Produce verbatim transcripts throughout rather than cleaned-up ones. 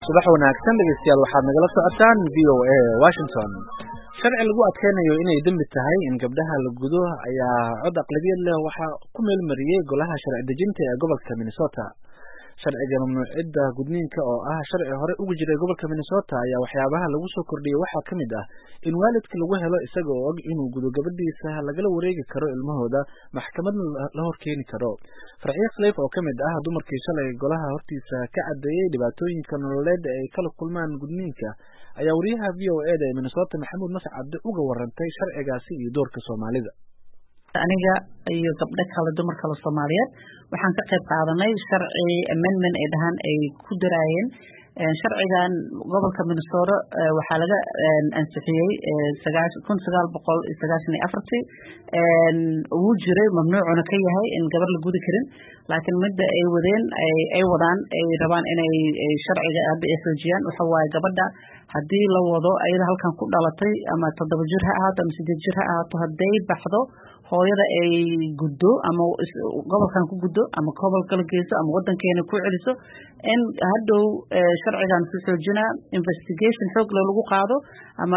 subax wanaagsan dhegeystayaal waxaad nagala socotaan V O A Washington. Sharci lagu adkeynayo inay dambi tahay in gabdhaha la gudo ayaa cod aqlabiyad leh waxa ku meel mariyay golaha sharci dejinta ee gobolka Minnesota. Sharciga mamnuucidda gudniinka oo ah sharci hore ugu jiray gobolka Minnesota ayaa waxyaabaha lagu soo kordhiyay waxaa ka mid ah in waalidka lagu helo isaga oo og inuu gudo gabadhiisa lagala wareegi karo ilmahooda maxkamadna la horkeeni karo. Farxiye Khaliif oo ka mid ah dumarkii shalay golaha hortiisa ka cadeeyay dhibaatooyinka nololeed ay kala kulmaan gudniinka ayaa wariyaha V O A ee Minnesota Maxamuud Mascad uga warantay sharcigaasi iyo doorka Soomaalida. aniga iyo gabdho kale dumar kale Soomaaliyeed waxaan ka qayb qaadanay sharci amendment ay dhahan ay ku daraayeen sharcigan gobolka Minnesota waxaa laga ansixiyay kun sagaal boqol sagaashan iyo afar een uu jiray mamnuucuna ka yahay in gabar la gudi karin laakiin midda ay wadeen ay wadaan ay rabaan inay sharciga aad ay xoojiyaan waxa waaye gabadha haddii la wado ayada halkan ku dhalatay ama toddoba jir ha ahaato ama siddeed jir ha ahaato hadday baxdo hooyada ay guddo ama gobolkan ku guddo ama gobol kala geyso ama wadankeena ku celiso in hadhow sharcigan ku xoojina investigation xoog lagu qaado ama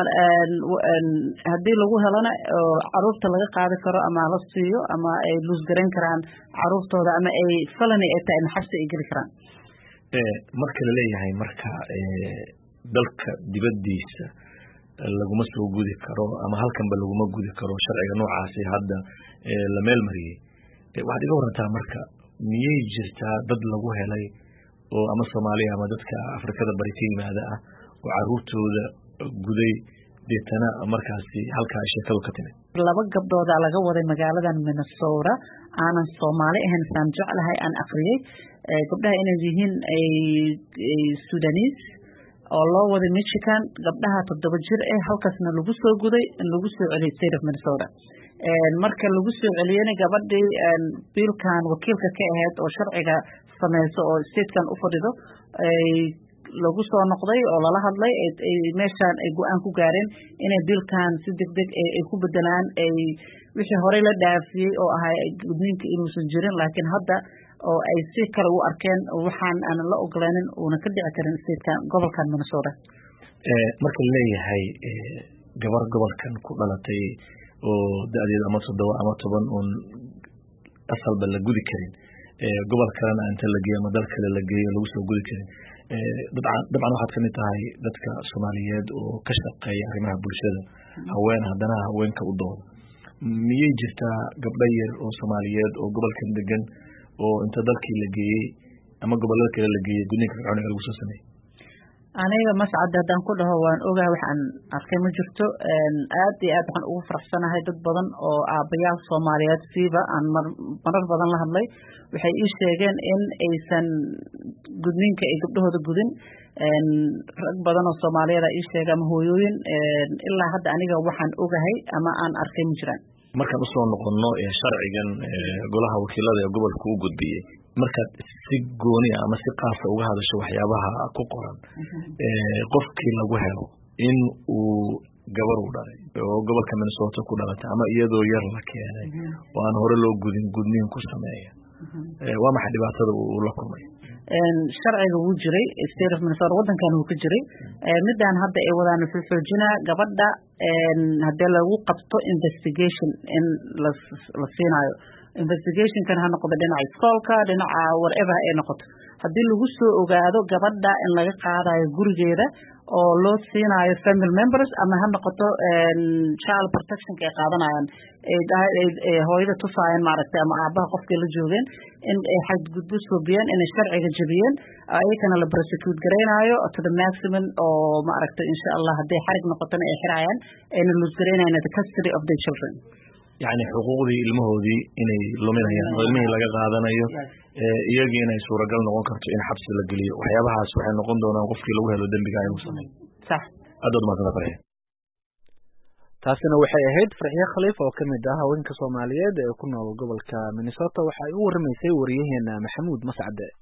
haddii lagu helana caruurta laga qaadi karo ama la siiyo ama ay lus garan karaan caruurtooda ama ay felony ay tahay xabsi ay geli karaan ee marka la leeyahay marka ee dalka dibadiisa laguma soo gudi karo ama halkanba laguma gudi karo sharciga noocaasi hadda ee la meel mariyay waxaad iga warantaa marka miyay jirtaa dad lagu helay oo ama Soomaaliya ama dadka Afrikada bari ka yimaada ah oo caruurtooda guday deetana markaasi halka sheekadu ka timid laba gabdhood laga waday magaaladan Minnesota aanan Soomaali ahayn san jeclahay aan aqriyay gabdhaha inay yihiin ay Sudanese oo loo waday Michigan gabdhaha toddoba jir ah halkaasna lagu soo guday in lagu soo celiyay state of Minnesota een marka lagu soo celiyay gabadhii biilkan wakiilka ka ahayd oo sharciga sameeyso oo state-kan u fadhido ay lagu soo noqday oo lala hadlay ay meeshan ay go'aan ku gaareen inay biilkan si degdeg ay ku bedelaan ay wixii hore la dhaafiyay oo ahay gudniinka inuusan jirin laakiin hadda oo ay si kale u arkeen waxaan aan la ogolaanin una ka dhici karin state-kan gobolkan Minnesota ee marka la leeyahay gabar gobolkan ku dhalatay oo da'deeda ama toddoba ama toban oo asalba la gudi karin ee gobolkan inta la geeyo dal kale la geeyo lagu soo gudi karin ee dabcan dabcan waxaad ka mid tahay dadka Soomaaliyeed oo ka shaqeeya arrimaha bulshada haween haddana haweenka u dooda miyay jirtaa gabdho yar oo Soomaaliyeed oo gobolkan degan oo inta dalkii la geeyay ama gobolada kale la geeyay gudniinka fircooniga lagu soo sameeyay aniga mas'ad hadan ku dhaho waan ogaa waxaan arkay ma jirto een aad iyo aad waxaan ugu faraxsanahay dad badan oo aabayaal Soomaaliyeed siiba aan marar badan la hadlay waxay ii sheegeen in aysan gudniinka ay gabdhahooda gudin een rag badan oo Soomaaliyeed ay ii sheegeen ama hooyooyin ilaa hadda aniga waxaan ogahay ama aan arkay ma jiraan markaan u soo noqono ee sharcigan golaha wakiilada ee gobolka u gudbiyay markaad si gooni ama si qaas ah uga hadasho waxyaabaha ku qoran ee qofkii lagu helo in uu gabar u dhalay oo gobolka Minnesota ku dhalatay ama iyadoo yar la keenay oo aan hore loo gudin gudniin ku sameeyay ee waa maxay dhibaatada uu la kulmay een sharciga uu jiray state of Minnesota wadankan uu ka jiray ee midaan hadda ay wadaan wuxuu xoojinaa gabadha een hadda lagu qabto investigation in la la siinayo investigation kan ha noqdo dhinaca iskoolka dhinaca whatever ay noqoto haddii lagu soo ogaado gabadha in laga qaadayo gurigeeda oo loo siinayo family members ama ha noqoto een child protection ka qaadanayaan ee hooyada tusaayeen maaragtay ama aabaha qofkii la joogeen in ay xad gudbo soo biyaan in sharciga jabiyeen ayagana la prosecute gareynayo to the maximum oo maaragtay insha Allah haddii xarig noqotana ay xirayaan ayna lus gareynayaan the custody of the children يعني حقوقي ilmahoodii inay luminayaan oo ilmihii laga qaadanayo ee iyagii inay suuragal noqon karto in xabsi la geliyo waxyaabahaas waxay noqon doonaan qofkii lagu helo dambiga ay u sameeyay sax adood ma tabaray taasina waxay ahayd Farxiye Khaliif oo ka mid ah haweenka Soomaaliyeed ee ku nool gobolka Minnesota waxa ay u warmaysay wariyaheena Maxamuud Mascad